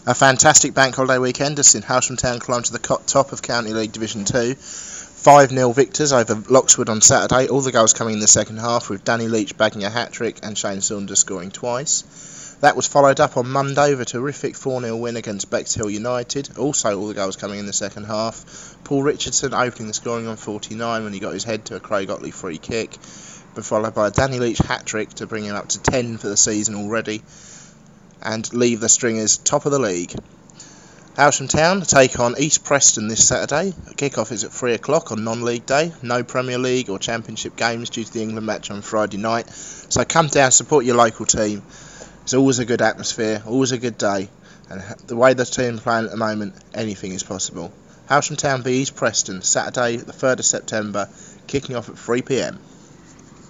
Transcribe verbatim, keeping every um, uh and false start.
A fantastic bank holiday weekend has seen Howsham Town climb to the co- top of County League Division two. five nil victors over Loxwood on Saturday, all the goals coming in the second half, with Danny Leach bagging a hat-trick and Shane Saunders scoring twice. That was followed up on Monday with a terrific four nil win against Bexhill United, also all the goals coming in the second half. Paul Richardson opening the scoring on forty-nine when he got his head to a Craig Otley free kick, but followed by a Danny Leach hat-trick to bring him up to ten for the season already, and leave the Stringers top of the league. Howsham Town take on East Preston this Saturday. Kick-off is at three o'clock on non-league day. No Premier League or Championship games due to the England match on Friday night. So come down, support your local team. It's always a good atmosphere, always a good day. And the way the team are playing at the moment, anything is possible. Howsham Town v East Preston, Saturday the third of September, kicking off at three p m.